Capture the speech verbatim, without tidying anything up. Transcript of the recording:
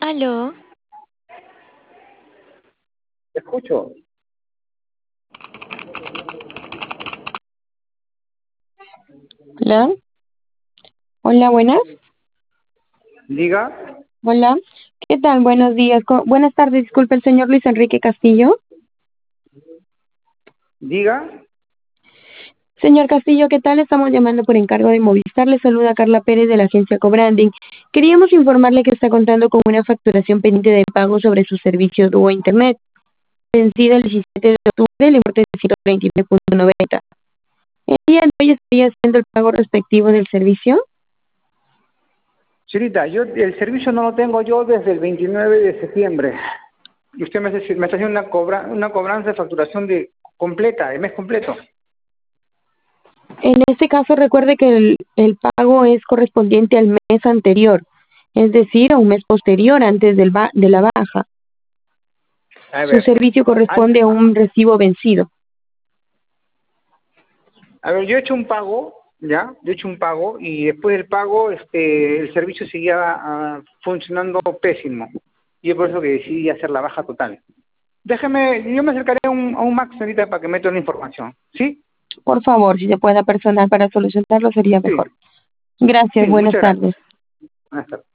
Aló, Te escucho. Hola, hola, buenas. Diga, Hola, ¿qué tal? Buenos días. Co- Buenas tardes, disculpe, el señor Luis Enrique Castillo. diga. Señor Castillo, ¿qué tal? Estamos llamando por encargo de Movistar. Le saluda Carla Pérez de la agencia Cobranding. Queríamos informarle que está contando con una facturación pendiente de pago sobre su servicio Duo Internet, vencida el diecisiete de octubre, el importe de ciento treinta y nueve punto noventa. El día de hoy estaría haciendo el pago respectivo del servicio. Señorita, yo el servicio no lo tengo yo desde el veintinueve de septiembre. Y usted me, hace- me está haciendo una, cobra, una cobranza de facturación de completa, de mes completo. En este caso, recuerde que el, el pago es correspondiente al mes anterior, es decir, a un mes posterior antes del ba- de la baja. A Su ver, servicio an- corresponde a un recibo vencido. a ver, yo he hecho un pago, ¿ya? Yo he hecho un pago y después del pago este, el servicio seguía ah, funcionando pésimo. Y es por eso que decidí hacer la baja total. Déjeme, yo me acercaré a un, a un Max ahorita para que me tome la información. ¿Sí? Por favor, si se puede personal para solucionarlo sería Sí, mejor. Gracias, sí, buenas muchas tardes. gracias. Buenas tardes.